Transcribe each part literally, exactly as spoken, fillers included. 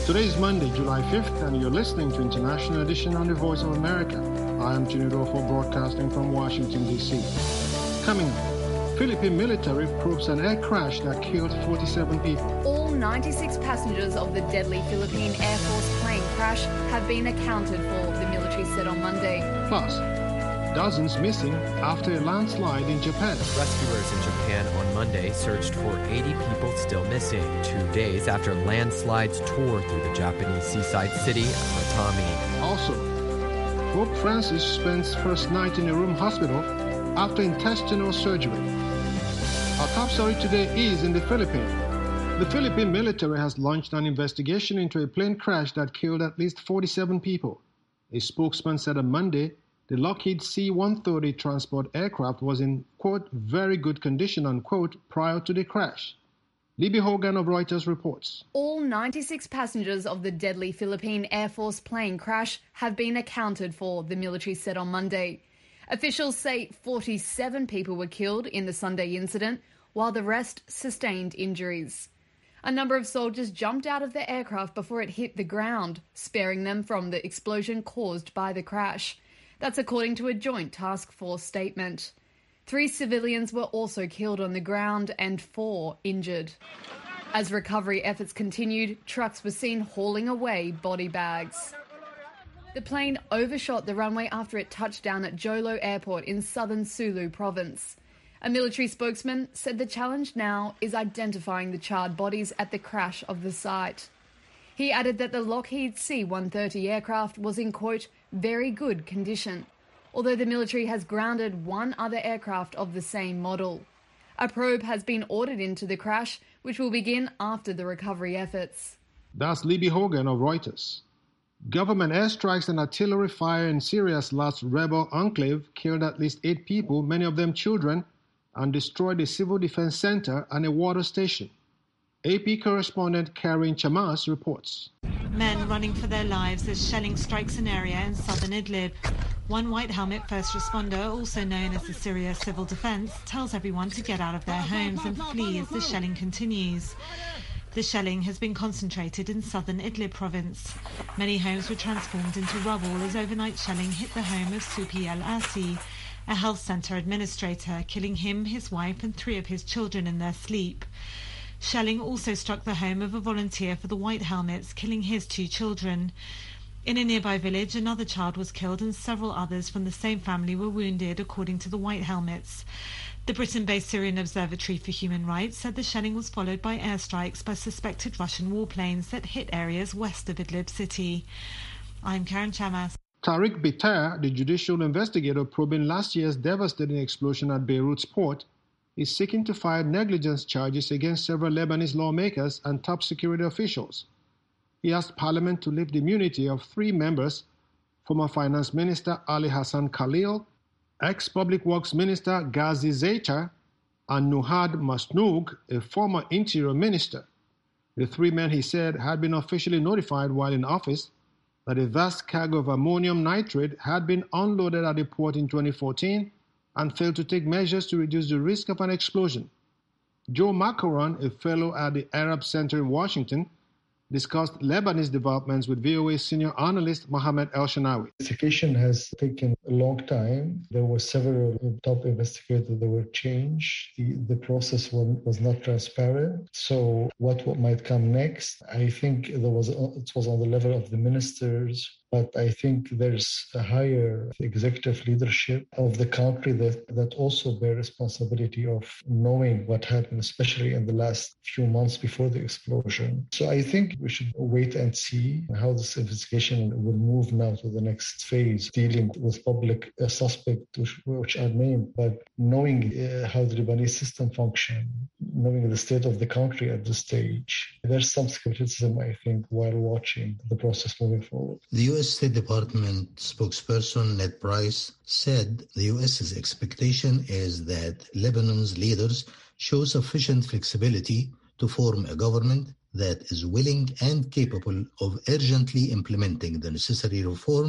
Today is Monday, July fifth, and you're listening to International Edition on the Voice of America. I am Junior Rofo, broadcasting from Washington, D C. Coming up, Philippine military probes an air crash that killed forty-seven people. All ninety-six passengers of the deadly Philippine Air Force plane crash have been accounted for, the military said on Monday. Plus, dozens missing after a landslide in Japan. Rescuers in Japan on Monday searched for eighty people still missing, two days after landslides tore through the Japanese seaside city of Watami. Also, Pope Francis spends first night in a room hospital after intestinal surgery. Our top story today is in the Philippines. The Philippine military has launched an investigation into a plane crash that killed at least forty-seven people. A spokesman said on Monday the Lockheed C one thirty transport aircraft was in, quote, very good condition, unquote, prior to the crash. Libby Hogan of Reuters reports. All ninety-six passengers of the deadly Philippine Air Force plane crash have been accounted for, the military said on Monday. Officials say forty-seven people were killed in the Sunday incident, while the rest sustained injuries. A number of soldiers jumped out of the aircraft before it hit the ground, sparing them from the explosion caused by the crash. That's according to a joint task force statement. Three civilians were also killed on the ground and four injured. As recovery efforts continued, trucks were seen hauling away body bags. The plane overshot the runway after it touched down at Jolo Airport in southern Sulu province. A military spokesman said the challenge now is identifying the charred bodies at the crash of the site. He added that the Lockheed C one thirty aircraft was in, quote, very good condition, although the military has grounded one other aircraft of the same model. A probe has been ordered into the crash, which will begin after the recovery efforts. That's Libby Hogan of Reuters. Government airstrikes and artillery fire in Syria's last rebel enclave killed at least eight people, many of them children, and destroyed a civil defense center and a water station. A P correspondent Karin Chamas reports. Men running for their lives as shelling strikes an area in southern Idlib. One white helmet first responder, also known as the Syria Civil Defense, tells everyone to get out of their homes and flee as the shelling continues. The shelling has been concentrated in southern Idlib province. Many homes were transformed into rubble as overnight shelling hit the home of Supi El-Asi, a health centre administrator, killing him, his wife and three of his children in their sleep. Shelling also struck the home of a volunteer for the White Helmets, killing his two children. In a nearby village, another child was killed and several others from the same family were wounded, according to the White Helmets. The Britain-based Syrian Observatory for Human Rights said the shelling was followed by airstrikes by suspected Russian warplanes that hit areas west of Idlib city. I'm Karen Chamas. Tariq Bitar, the judicial investigator probing last year's devastating explosion at Beirut's port, is seeking to file negligence charges against several Lebanese lawmakers and top security officials. He asked Parliament to lift the immunity of three members, former Finance Minister Ali Hassan Khalil, ex-Public Works Minister Ghazi Zaitar, and Nuhad Masnoug, a former Interior Minister. The three men, he said, had been officially notified while in office that a vast cargo of ammonium nitrate had been unloaded at the port in twenty fourteen and failed to take measures to reduce the risk of an explosion. Joe Macaron, a fellow at the Arab Center in Washington, discussed Lebanese developments with V O A senior analyst Mohammed El-Shanawi. The investigation has taken a long time. There were several top investigators that were changed. The, the process was not transparent. So what, what might come next? I think there was it was on the level of the ministers. But I think there's a higher executive leadership of the country that, that also bear responsibility of knowing what happened, especially in the last few months before the explosion. So I think we should wait and see how this investigation will move now to the next phase, dealing with public uh, suspects which, which are named, but knowing uh, how the Lebanese system functions, knowing the state of the country at this stage, there's some skepticism, I think, while watching the process moving forward. The U S State Department spokesperson Ned Price said the U S's expectation is that Lebanon's leaders show sufficient flexibility to form a government that is willing and capable of urgently implementing the necessary reforms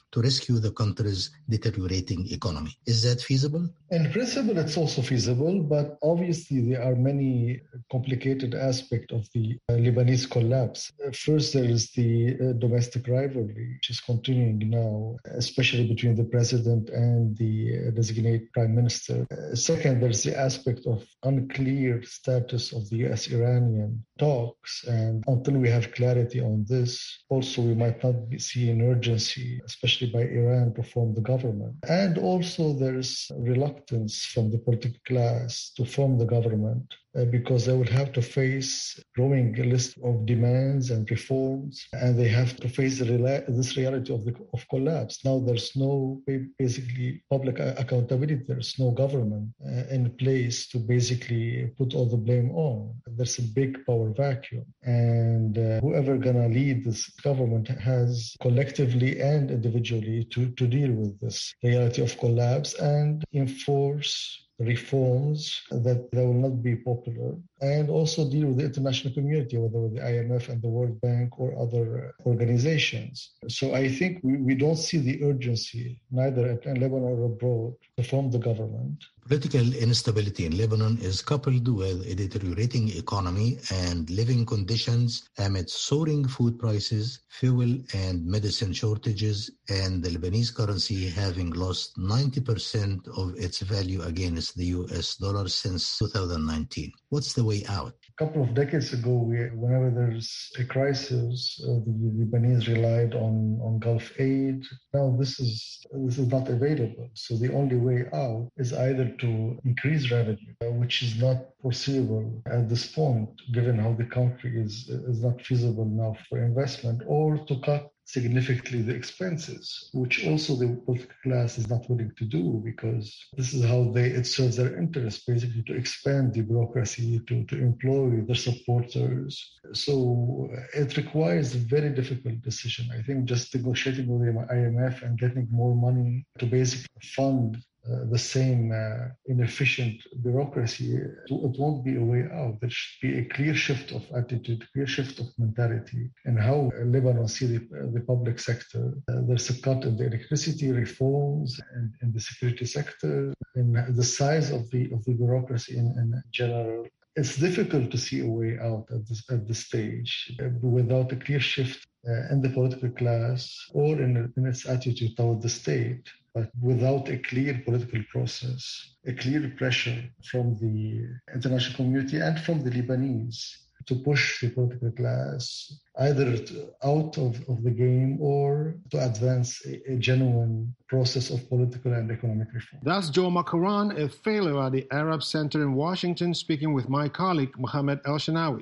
to rescue the country's deteriorating economy. Is that feasible? In principle, it's also feasible, but obviously there are many complicated aspects of the uh, Lebanese collapse. Uh, first, there is the uh, domestic rivalry, which is continuing now, especially between the president and the uh, designated prime minister. Uh, second, there's the aspect of unclear status of the U S-Iranian talks, and until we have clarity on this, also we might not be, see an urgency, especially by Iran, to form the government. And also there's reluctance from the political class to form the government uh, because they will have to face growing list of demands and reforms, and they have to face the rela- this reality of the of collapse. Now there's no basically public accountability. There's no government uh, in place to basically put all the blame on. There's a big power vacuum, and uh, whoever gonna lead this government has collectively and individually to, to deal with this reality of collapse and enforce reforms that, that will not be popular, and also deal with the international community, whether with the I M F and the World Bank or other organizations. So I think we, we don't see the urgency, neither in Lebanon or abroad, to form the government. Political instability in Lebanon is coupled with a deteriorating economy and living conditions amid soaring food prices, fuel and medicine shortages, and the Lebanese currency having lost ninety percent of its value against the U S dollar since two thousand nineteen. What's the way out? A couple of decades ago, we, whenever there's a crisis, uh, the Lebanese relied on, on Gulf aid. Now this is this is not available. So the only way out is either to increase revenue, uh, which is not foreseeable at this point, given how the country is is not feasible now for investment, or to cut significantly the expenses, which also the political class is not willing to do, because this is how they it serves their interest, basically to expand the bureaucracy, to, to employ their supporters. So it requires a very difficult decision. I think just negotiating with the I M F and getting more money to basically fund Uh, the same uh, inefficient bureaucracy, it won't be a way out. There should be a clear shift of attitude, clear shift of mentality, and how Lebanon see the, uh, the public sector. Uh, there's a cut in the electricity reforms and in the security sector, and the size of the of the bureaucracy in, in general. It's difficult to see a way out at this at this stage uh, without a clear shift uh, in the political class or in, in its attitude toward the state. But without a clear political process, a clear pressure from the international community and from the Lebanese to push the political class either out of, of the game or to advance a, a genuine process of political and economic reform. That's Joe Makaran, a fellow at the Arab Center in Washington, speaking with my colleague Mohammed El-Shanawi.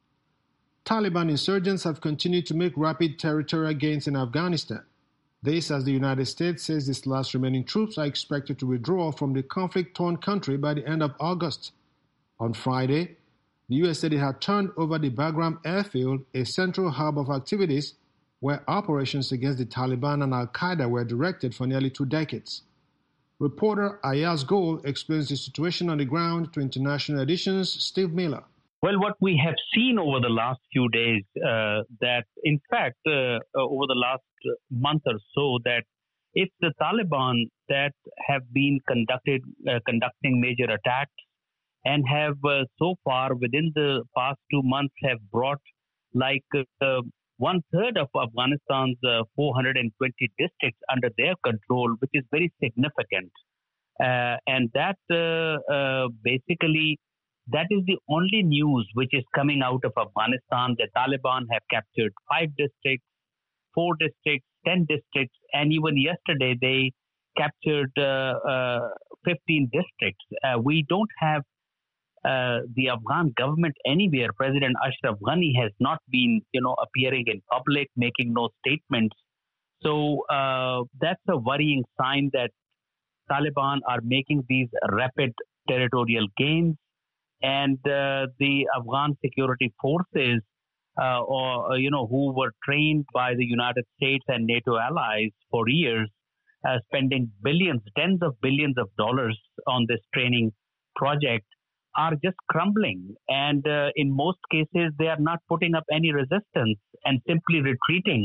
Taliban insurgents have continued to make rapid territorial gains in Afghanistan. This as the United States says its last remaining troops are expected to withdraw from the conflict-torn country by the end of August. On Friday, the U S said it had turned over the Bagram airfield, a central hub of activities where operations against the Taliban and Al-Qaeda were directed for nearly two decades. Reporter Ayaz Gol explains the situation on the ground to International Edition's Steve Miller. Well, what we have seen over the last few days, uh, that in fact, uh, uh, over the last month or so, that it's the Taliban that have been conducted, uh, conducting major attacks and have uh, so far within the past two months have brought like uh, one third of Afghanistan's uh, four hundred twenty districts under their control, which is very significant. Uh, and that uh, uh, basically That is the only news which is coming out of Afghanistan. The Taliban have captured five districts, four districts, ten districts, and even yesterday they captured uh, uh, fifteen districts. Uh, we don't have uh, the Afghan government anywhere. President Ashraf Ghani has not been, you know, appearing in public, making no statements. So uh, that's a worrying sign that Taliban are making these rapid territorial gains. And uh, the Afghan security forces, uh, or you know, who were trained by the United States and NATO allies for years, uh, spending billions, tens of billions of dollars on this training project, are just crumbling. And uh, in most cases, they are not putting up any resistance and simply retreating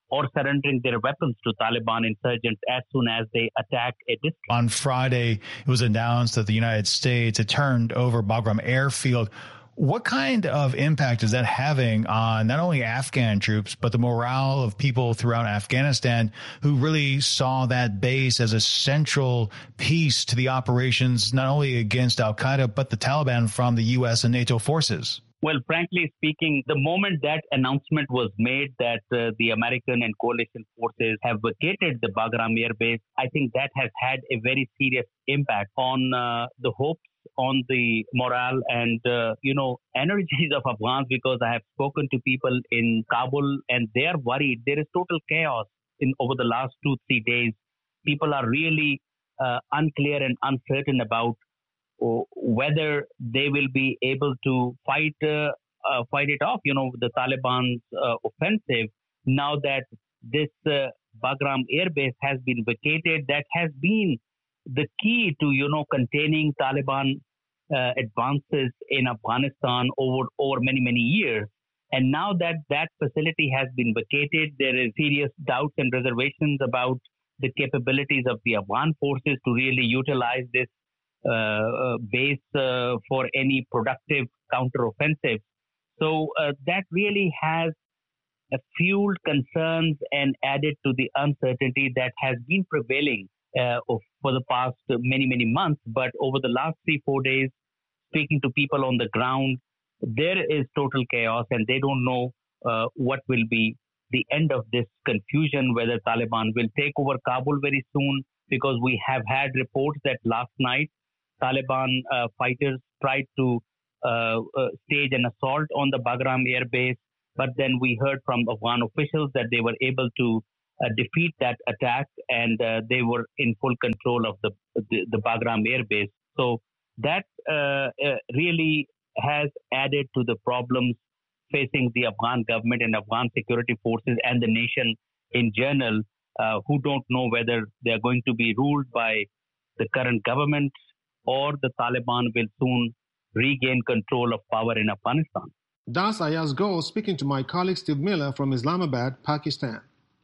or surrendering their weapons to Taliban insurgents as soon as they attack a district. On Friday, it was announced that the United States had turned over Bagram airfield. What kind of impact is that having on not only Afghan troops, but the morale of people throughout Afghanistan who really saw that base as a central piece to the operations, not only against al-Qaeda, but the Taliban from the U S and NATO forces? Well, frankly speaking, the moment that announcement was made that uh, the American and coalition forces have vacated the Bagram Air Base, I think that has had a very serious impact on uh, the hopes, on the morale and, uh, you know, energies of Afghans, because I have spoken to people in Kabul and they are worried. There is total chaos in over the last two, three days. People are really uh, unclear and uncertain about uh, whether they will be able to fight uh, uh, fight it off, you know, the Taliban's uh, offensive. Now that this uh, Bagram Air Base has been vacated, that has been the key to, you know, containing Taliban uh, advances in Afghanistan over, over many, many years. And now that that facility has been vacated, there is serious doubts and reservations about the capabilities of the Afghan forces to really utilize this uh, uh, base uh, for any productive counteroffensive. So uh, that really has uh, fueled concerns and added to the uncertainty that has been prevailing Uh, for the past many, many months. But over the last three, four days, speaking to people on the ground, there is total chaos and they don't know uh, what will be the end of this confusion, whether Taliban will take over Kabul very soon, because we have had reports that last night Taliban uh, fighters tried to uh, uh, stage an assault on the Bagram Air Base. But then we heard from Afghan officials that they were able to Uh, defeat that attack, and uh, they were in full control of the the, the Bagram Air Base. So that uh, uh, really has added to the problems facing the Afghan government and Afghan security forces and the nation in general, uh, who don't know whether they are going to be ruled by the current government or the Taliban will soon regain control of power in Afghanistan. Das Ayaz Gol speaking to my colleague Steve Miller from Islamabad, Pakistan.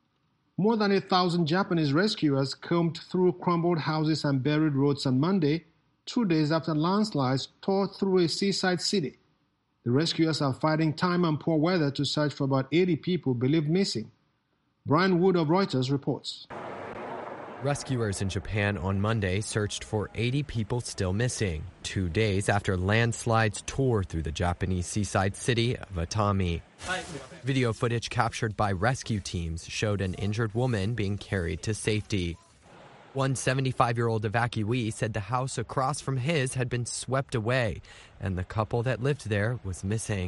More than a thousand Japanese rescuers combed through crumbled houses and buried roads on Monday, two days after landslides tore through a seaside city. The rescuers are fighting time and poor weather to search for about eighty people believed missing. Brian Wood of Reuters reports. Rescuers in Japan on Monday searched for eighty people still missing, two days after landslides tore through the Japanese seaside city of Atami. Video footage captured by rescue teams showed an injured woman being carried to safety. One seventy-five-year-old evacuee said the house across from his had been swept away, and the couple that lived there was missing.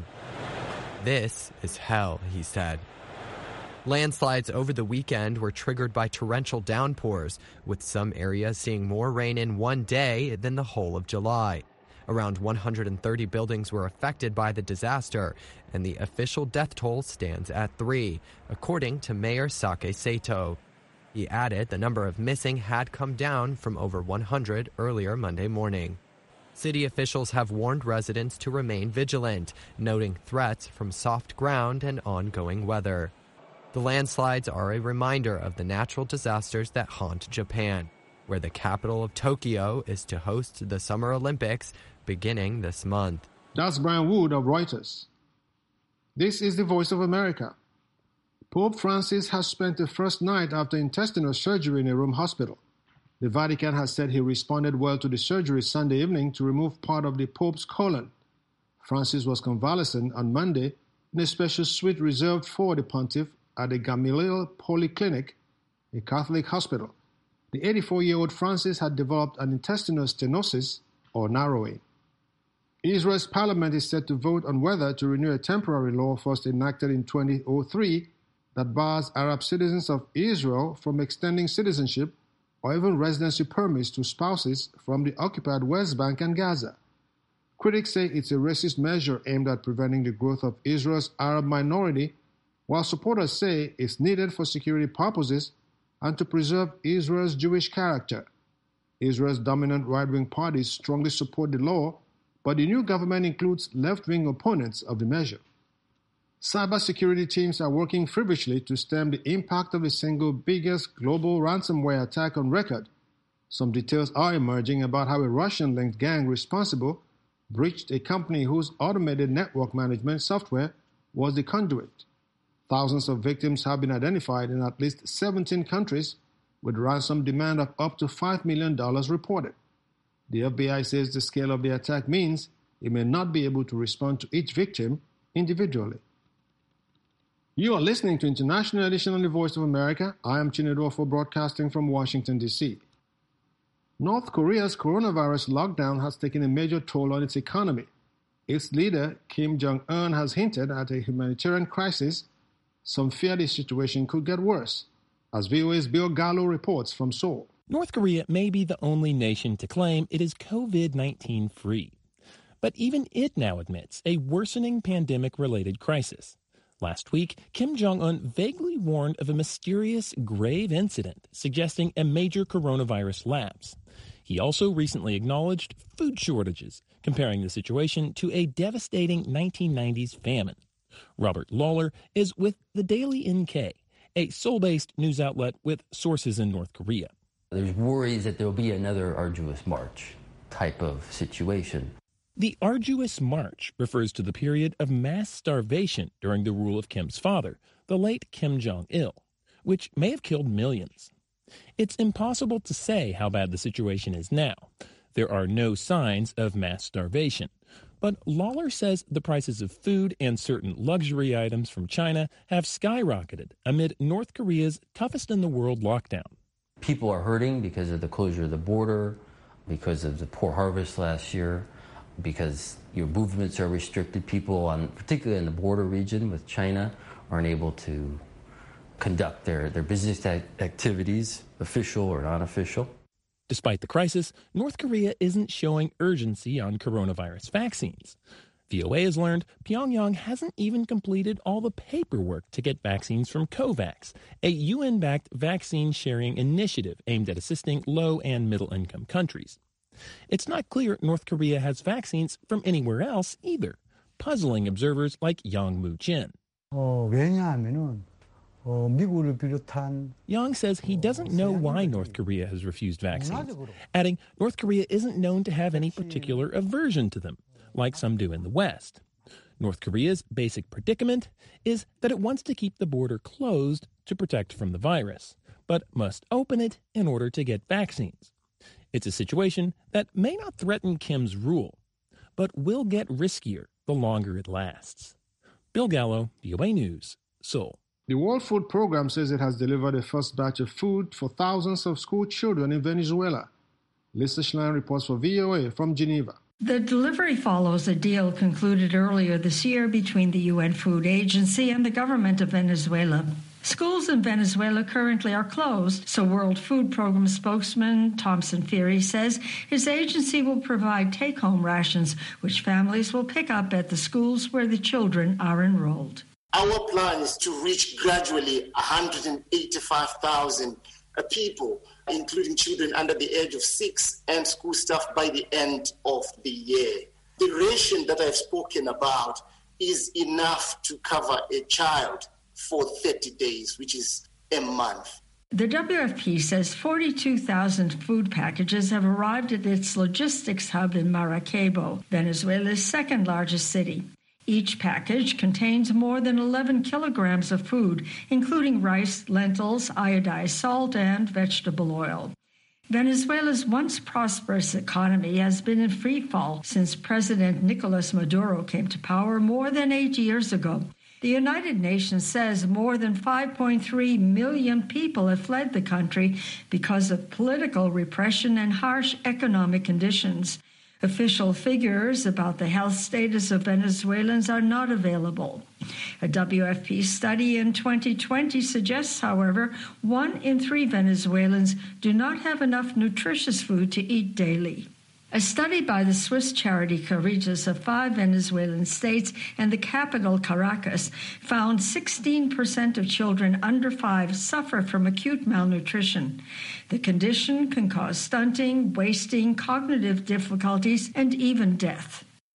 This is hell, he said. Landslides over the weekend were triggered by torrential downpours, with some areas seeing more rain in one day than the whole of July. Around one hundred thirty buildings were affected by the disaster, and the official death toll stands at three, according to Mayor Sake Sato. He added the number of missing had come down from over one hundred earlier Monday morning. City officials have warned residents to remain vigilant, noting threats from soft ground and ongoing weather. The landslides are a reminder of the natural disasters that haunt Japan, where the capital of Tokyo is to host the Summer Olympics beginning this month. That's Brian Wood of Reuters. This is the Voice of America. Pope Francis has spent the first night after intestinal surgery in a Rome hospital. The Vatican has said he responded well to the surgery Sunday evening to remove part of the Pope's colon. Francis was convalescent on Monday in a special suite reserved for the pontiff at the Gamaliel Polyclinic, a Catholic hospital. The eighty-four-year-old Francis had developed an intestinal stenosis, or narrowing. Israel's parliament is set to vote on whether to renew a temporary law first enacted in two thousand three that bars Arab citizens of Israel from extending citizenship or even residency permits to spouses from the occupied West Bank and Gaza. Critics say it's a racist measure aimed at preventing the growth of Israel's Arab minority, while supporters say it's needed for security purposes and to preserve Israel's Jewish character. Israel's dominant right-wing parties strongly support the law, but the new government includes left-wing opponents of the measure. Cybersecurity teams are working feverishly to stem the impact of the single biggest global ransomware attack on record. Some details are emerging about how a Russian-linked gang responsible breached a company whose automated network management software was the conduit. Thousands of victims have been identified in at least seventeen countries, with ransom demand of up to five million dollars reported. The F B I says the scale of the attack means it may not be able to respond to each victim individually. You are listening to International Edition on the Voice of America. I am Chinedu Ofo, broadcasting from Washington, D C North Korea's coronavirus lockdown has taken a major toll on its economy. Its leader, Kim Jong-un, has hinted at a humanitarian crisis. Some fear the situation could get worse. As V O A's Bill Gallo reports from Seoul. North Korea may be the only nation to claim it is COVID nineteen free. But even it now admits a worsening pandemic-related crisis. Last week, Kim Jong-un vaguely warned of a mysterious, grave incident suggesting a major coronavirus lapse. He also recently acknowledged food shortages, comparing the situation to a devastating nineteen nineties famine. Robert Lawler is with the Daily N K, a Seoul-based news outlet with sources in North Korea. There's worries that there will be another arduous march type of situation. The arduous march refers to the period of mass starvation during the rule of Kim's father, the late Kim Jong-il, which may have killed millions. It's impossible to say how bad the situation is now. There are no signs of mass starvation. But Lawler says the prices of food and certain luxury items from China have skyrocketed amid North Korea's toughest-in-the-world lockdown. People are hurting because of the closure of the border, because of the poor harvest last year, because your movements are restricted. People, on, particularly in the border region with China, aren't able to conduct their, their business activities, official or non-official. Despite the crisis, North Korea isn't showing urgency on coronavirus vaccines. V O A has learned Pyongyang hasn't even completed all the paperwork to get vaccines from COVAX, a U N-backed vaccine-sharing initiative aimed at assisting low- and middle-income countries. It's not clear North Korea has vaccines from anywhere else either, puzzling observers like Yang Mu-jin. 어, 왜냐하면은 어, 미국을 비롯한 Yang says he doesn't know why North Korea has refused vaccines, adding North Korea isn't known to have any particular aversion to them, like some do in the West. North Korea's basic predicament is that it wants to keep the border closed to protect from the virus, but must open it in order to get vaccines. It's a situation that may not threaten Kim's rule, but will get riskier the longer it lasts. Bill Gallo, V O A News, Seoul. The World Food Program says it has delivered a first batch of food for thousands of school children in Venezuela. Lisa Schlein reports for V O A from Geneva. The delivery follows a deal concluded earlier this year between the U N Food Agency and the government of Venezuela. Schools in Venezuela currently are closed, so World Food Program spokesman Thompson Fury says his agency will provide take-home rations, which families will pick up at the schools where the children are enrolled. Our plan is to reach gradually one hundred eighty-five thousand people, including children under the age of six and school staff by the end of the year. The ration that I've spoken about is enough to cover a child for thirty days, which is a month. The W F P says forty-two thousand food packages have arrived at its logistics hub in Maracaibo, Venezuela's second largest city. Each package contains more than eleven kilograms of food, including rice, lentils, iodized salt, and vegetable oil. Venezuela's once prosperous economy has been in free fall since President Nicolas Maduro came to power more than eight years ago. The United Nations says more than five point three million people have fled the country because of political repression and harsh economic conditions. Official figures about the health status of Venezuelans are not available. A W F P study in twenty twenty suggests, however, one in three Venezuelans do not have enough nutritious food to eat daily. A study by the Swiss charity Caritas of five Venezuelan states and the capital Caracas found sixteen percent of children under five suffer from acute malnutrition. The condition can cause stunting, wasting, cognitive difficulties, and even death.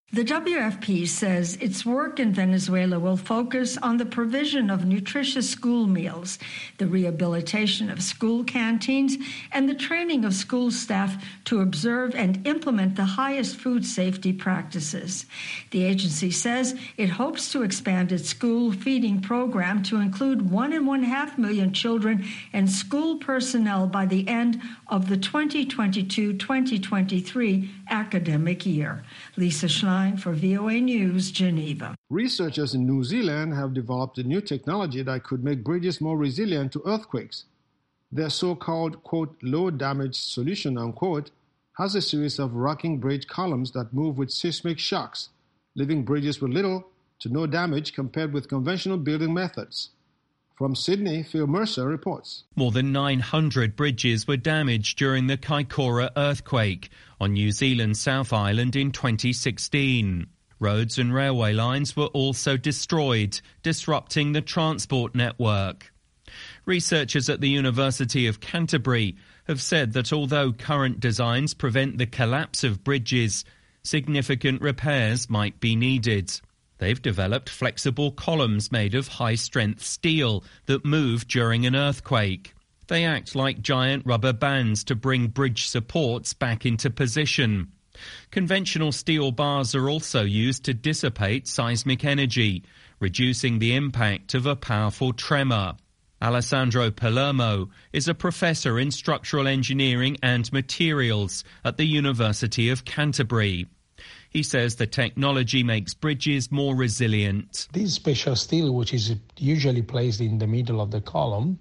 The W F P says its work in Venezuela will focus on the provision of nutritious school meals, the rehabilitation of school canteens, and the training of school staff to observe and implement the highest food safety practices. The agency says it hopes to expand its school feeding program to include one and one half million children and school personnel by the end of the twenty twenty-two twenty twenty-three academic year. Lisa Schlein for V O A News, Geneva. Researchers in New Zealand have developed a new technology that could make bridges more resilient to earthquakes. Their so-called, quote, low-damage solution, unquote, has a series of rocking bridge columns that move with seismic shocks, leaving bridges with little to no damage compared with conventional building methods. From Sydney, Phil Mercer reports. More than nine hundred bridges were damaged during the Kaikoura earthquake on New Zealand's South Island in twenty sixteen. Roads and railway lines were also destroyed, disrupting the transport network. Researchers at the University of Canterbury have said that although current designs prevent the collapse of bridges, significant repairs might be needed. They've developed flexible columns made of high-strength steel that move during an earthquake. They act like giant rubber bands to bring bridge supports back into position. Conventional steel bars are also used to dissipate seismic energy, reducing the impact of a powerful tremor. Alessandro Palermo is a professor in structural engineering and materials at the University of Canterbury. He says the technology makes bridges more resilient. This special steel, which is usually placed in the middle of the column,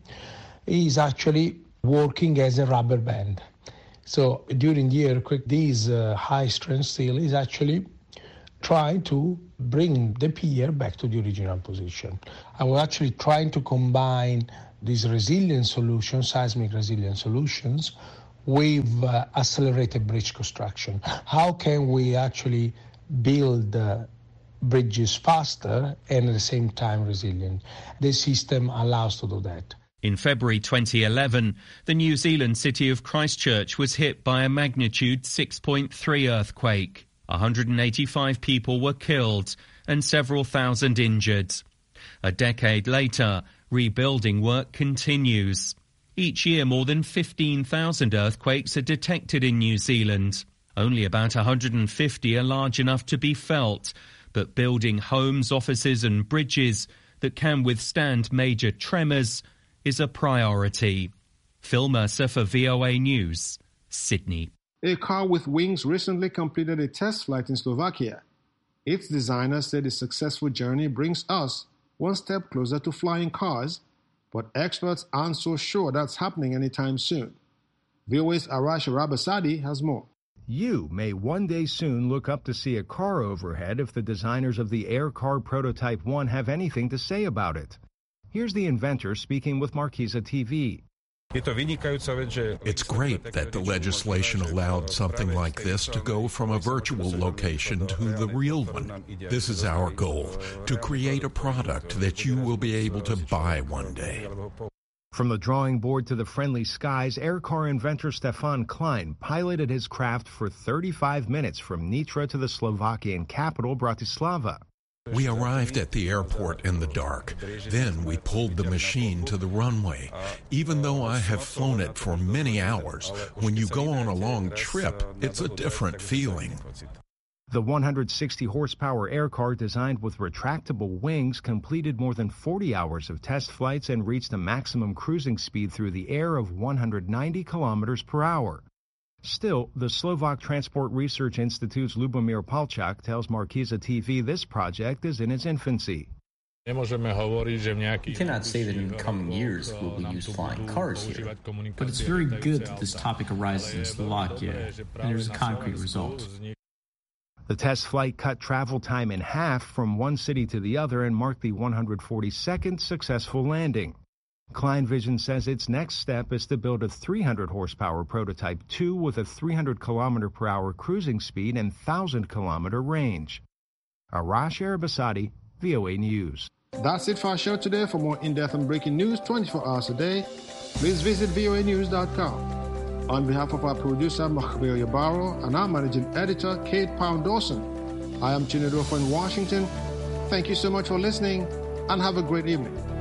is actually working as a rubber band. So during the earthquake, this uh, high-strength steel is actually trying to bring the pier back to the original position. I was actually trying to combine these resilient solutions, seismic resilient solutions, with uh, accelerated bridge construction. How can we actually build uh, bridges faster and at the same time resilient? This system allows to do that. In February twenty eleven, the New Zealand city of Christchurch was hit by a magnitude six point three earthquake. one hundred eighty-five people were killed and several thousand injured. A decade later, rebuilding work continues. Each year, more than fifteen thousand earthquakes are detected in New Zealand. Only about one hundred fifty are large enough to be felt, but building homes, offices and bridges that can withstand major tremors is a priority. Phil Mercer for V O A News, Sydney. A car with wings recently completed a test flight in Slovakia. Its designer said a successful journey brings us one step closer to flying cars, but experts aren't so sure that's happening anytime soon. V O A's Arash Rabasadi has more. You may one day soon look up to see a car overhead if the designers of the Air Car Prototype one have anything to say about it. Here's the inventor speaking with Marquisa T V. It's great that the legislation allowed something like this to go from a virtual location to the real one. This is our goal, to create a product that you will be able to buy one day. From the drawing board to the friendly skies, air car inventor Stefan Klein piloted his craft for thirty-five minutes from Nitra to the Slovakian capital, Bratislava. We arrived at the airport in the dark. Then we pulled the machine to the runway. Even though I have flown it for many hours, when you go on a long trip, it's a different feeling. The one hundred sixty horsepower air car designed with retractable wings completed more than forty hours of test flights and reached a maximum cruising speed through the air of one hundred ninety kilometers per hour. Still, the Slovak Transport Research Institute's Lubomir Palchak tells Marquisa T V this project is in its infancy. We cannot say that in the coming years we'll use flying cars here, but it's very good that this topic arises in Slovakia, and there's a concrete result. The test flight cut travel time in half from one city to the other and marked the one hundred forty-second successful landing. Klein Vision says its next step is to build a three hundred horsepower Prototype two with a three hundred kilometer per hour cruising speed and one thousand kilometer range. Arash Arabasadi, V O A News. That's it for our show today. For more in-depth and breaking news twenty-four hours a day, please visit V O A news dot com. On behalf of our producer, Makhbir Yabaro, and our managing editor, Kate Pound Dawson, I am Chinedu in Washington. Thank you so much for listening and have a great evening.